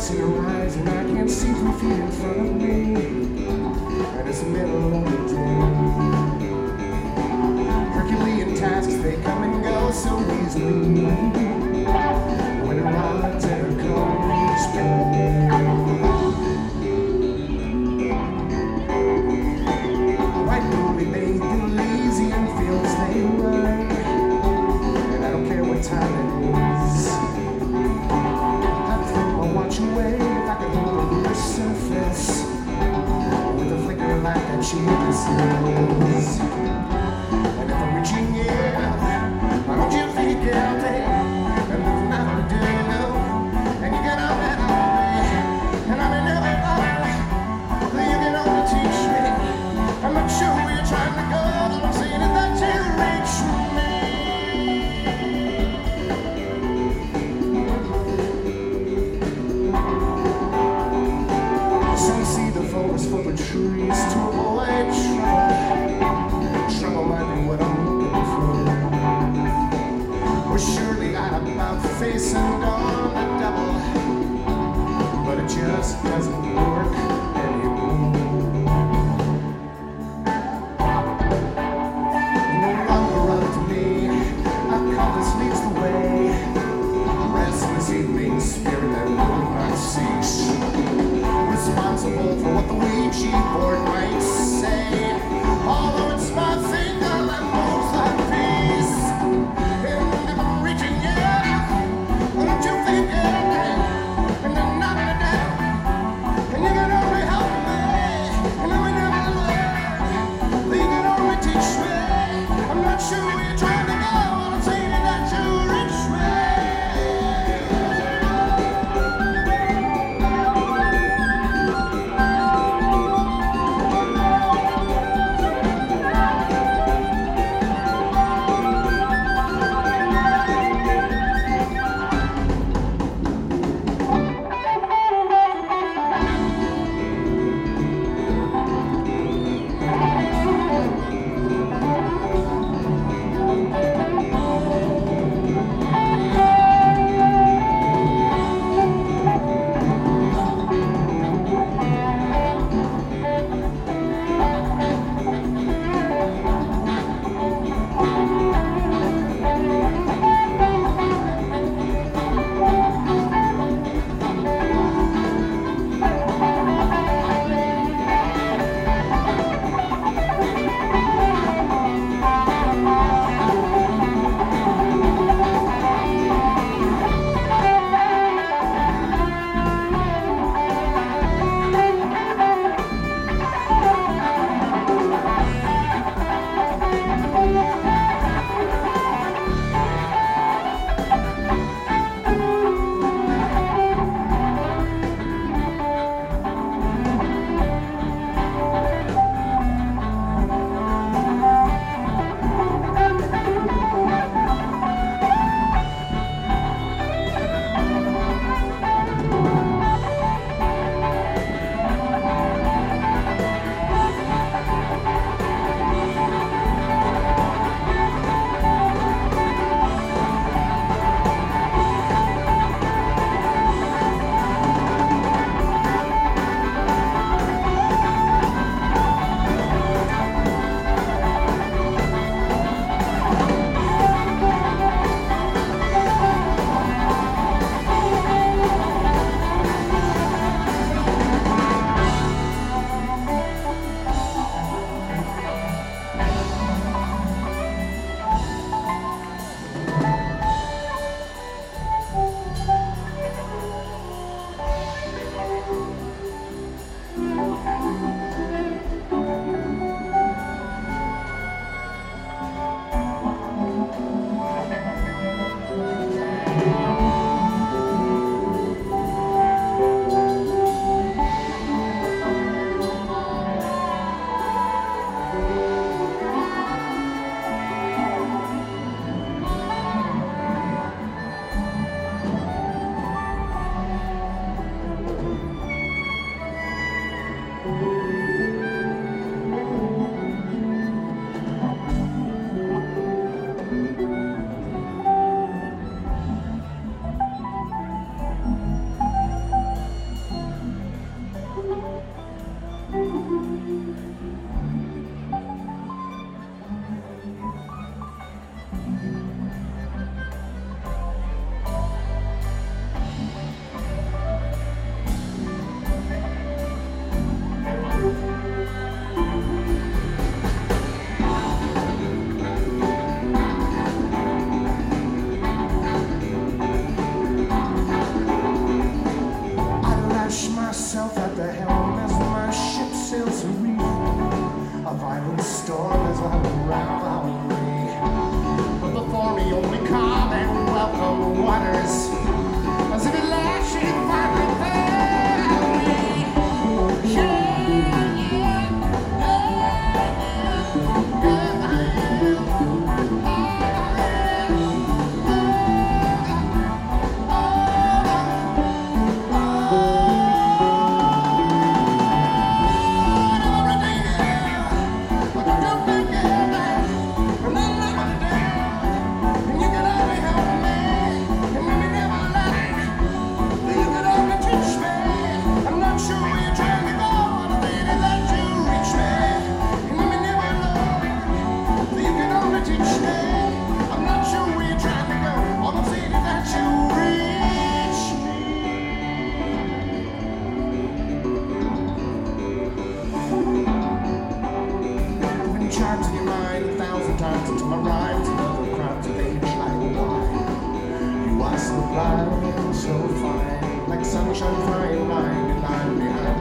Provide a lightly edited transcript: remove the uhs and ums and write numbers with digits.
see her eyes and I can't see 3 feet in front of me. And it's the middle of the day. Herculean tasks, they come and go so easily. When her odds and her comes back. White movie made them lazy and feels they run. And I don't care what time it is. Away if I could hold her surface with a flicker of light that she misses. And if I'm reaching in, why don't you feel guilty? And there's nothing to do, and you get on that way. And I'm in everybody, you can only teach me. I'm not sure where you're trying to go, all I'm saying is that you reach me. For the trees to avoid trouble. Trouble might be what I'm looking for. We're surely not about facing on the double, but it just doesn't work anymore. No longer up to me, a compass leads the way. Restless evening spirit that will not cease. Responsible for what the Ouija board might say, although it's my finger that moves the piece. And if I'm reaching you, why don't you think it? And then not in the down, and you can only help me. waters, as if at last she finally found me. Charms in your mind 1,000 times into my rhymes, another crime to age like wine. You are so blind, so fine, like sunshine flying line, and I'm behind.